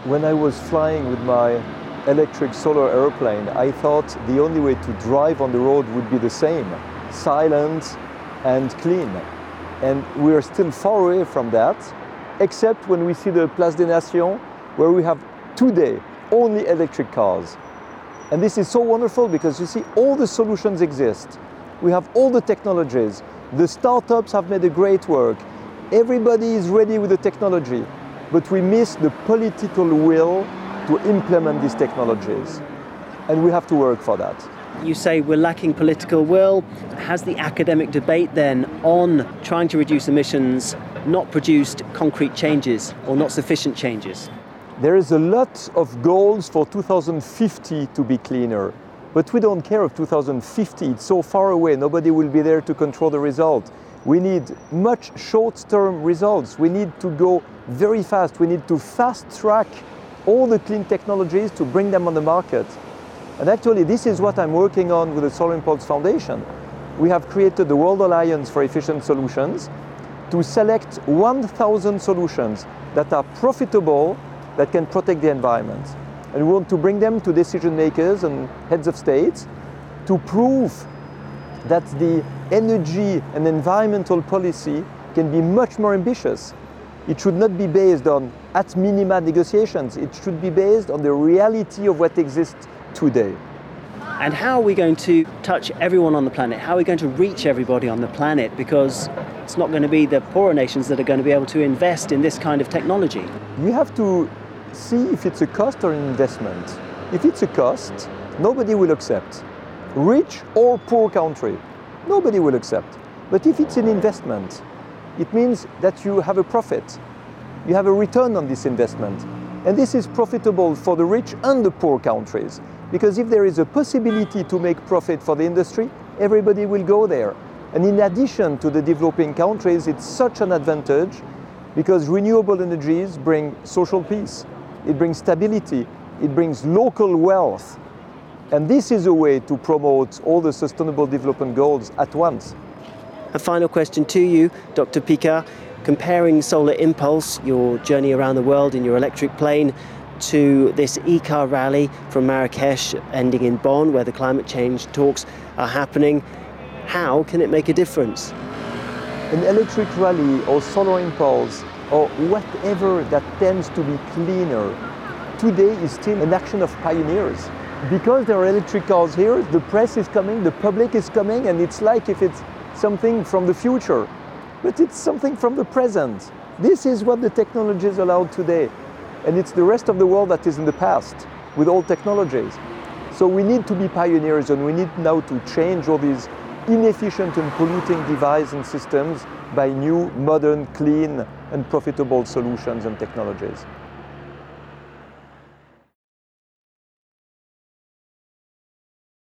When I was flying with my electric solar airplane, I thought the only way to drive on the road would be the same, silent and clean. And we are still far away from that, except when we see the Place des Nations, where we have today only electric cars. And this is so wonderful because you see all the solutions exist. We have all the technologies. The startups have made a great work. Everybody is ready with the technology, but we miss the political will to implement these technologies. And we have to work for that. You say we're lacking political will. Has the academic debate then on trying to reduce emissions not produced concrete changes or not sufficient changes? There is a lot of goals for 2050 to be cleaner, but we don't care of 2050. It's so far away. Nobody will be there to control the result. We need much short-term results. We need to go very fast. We need to fast-track all the clean technologies to bring them on the market. And actually, this is what I'm working on with the Solar Impulse Foundation. We have created the World Alliance for Efficient Solutions to select 1,000 solutions that are profitable, that can protect the environment. And we want to bring them to decision makers and heads of states to prove that the energy and environmental policy can be much more ambitious. It should not be based on at minima negotiations. It should be based on the reality of what exists today. And how are we going to touch everyone on the planet? How are we going to reach everybody on the planet? Because it's not going to be the poorer nations that are going to be able to invest in this kind of technology. We have to see if it's a cost or an investment. If it's a cost, nobody will accept. Rich or poor country, nobody will accept. But if it's an investment, it means that you have a profit. You have a return on this investment. And this is profitable for the rich and the poor countries. Because if there is a possibility to make profit for the industry, everybody will go there. And in addition to the developing countries, it's such an advantage because renewable energies bring social peace. It brings stability. It brings local wealth. And this is a way to promote all the sustainable development goals at once. A final question to you, Dr. Picard. Comparing Solar Impulse, your journey around the world in your electric plane, to this e-car rally from Marrakesh ending in Bonn, where the climate change talks are happening, how can it make a difference? An electric rally or Solar Impulse or whatever that tends to be cleaner, today is still an action of pioneers. Because there are electric cars here, the press is coming, the public is coming, and it's like if it's something from the future. But it's something from the present. This is what the technology is allowed today. And it's the rest of the world that is in the past with old technologies. So we need to be pioneers, and we need now to change all these inefficient and polluting devices and systems by new, modern, clean and profitable solutions and technologies.